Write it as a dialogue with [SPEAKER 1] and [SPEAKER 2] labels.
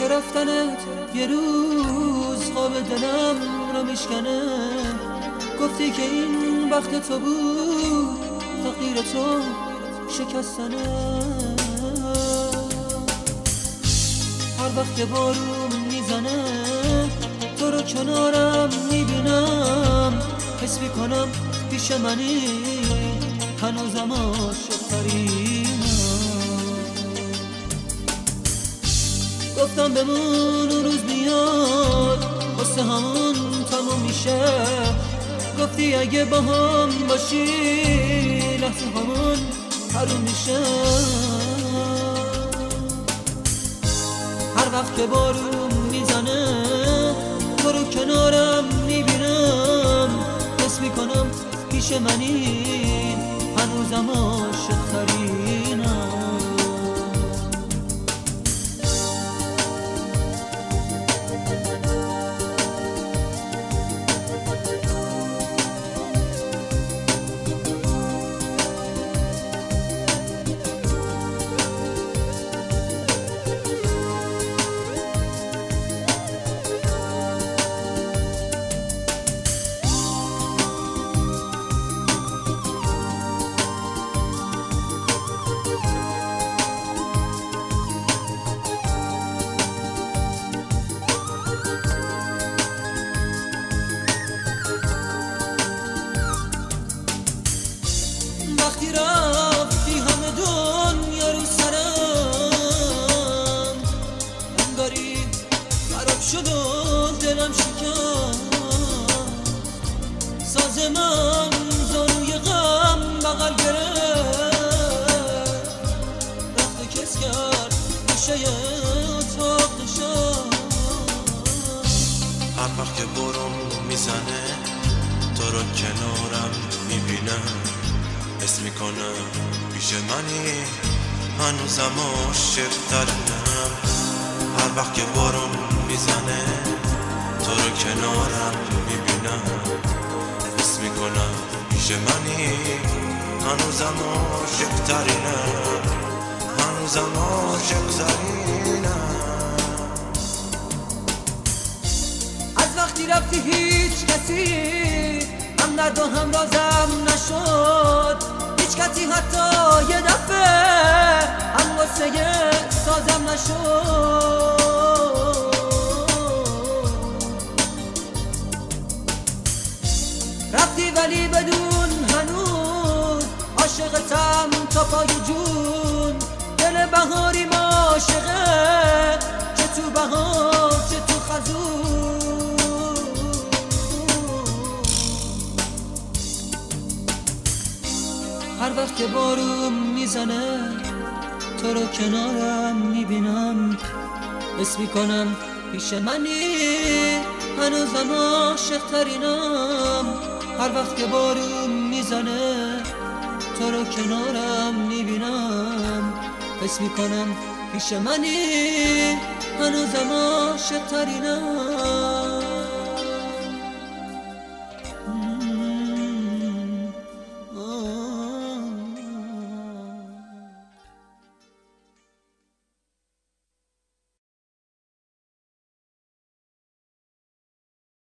[SPEAKER 1] که رفتنت یه روز خواب دلم رو میشکنه. گفتی که این وقت تو بود، تقدیر تو شکستنه. هر وقت که بارون میزنه تو رو کنارم میبینم، حس میکنم پیش منی، هنوزم عاشق‌ترینم. گفتم بمون اون روز میاد واسه همون تموم میشه. گفتی اگه با هم باشی لحظه همون حروم میشه. هر وقت که بارون میزنه تو رو کنارم میبینم، حس میکنم پیش منی، هنوزم عاشق‌ترینم. وقتی رفتی همه دنیا رو سرم، انگاری خراب شد و دلم شکست. ساز من زانوی غم بغل گرفت، رفت و کس کرد گوشه اتاق نشست.
[SPEAKER 2] هر وقت که بارون میزنه تو رو کنارم میبینم، حس میکنم پیش منی، هنوزم عاشق‌ترینم. هر وقت که بارون میزنه تو رو کنارم میبینم، حس میکنم پیش منی، هنوزم عاشق‌ترینم، هنوزم عاشق‌ترینم.
[SPEAKER 1] از وقتی رفتی هیچ کسی هم درد و هم رازم نشد. هیچ کسی حتی یه دفعه هم واسه سازم نشد. رفتی ولی بدون هنوز عاشقتم تا پای جون. دل بهاری عاشقه، چه تو بهار چه تو خزون. هر وقت که بارون میزنه تو رو کنارم میبینم، حس میکنم پیش منی، هنوزم عاشق‌ترینم. هر وقت که بارون میزنه تو رو کنارم میبینم، حس میکنم پیش منی، هنوزم عاشق‌ترینم.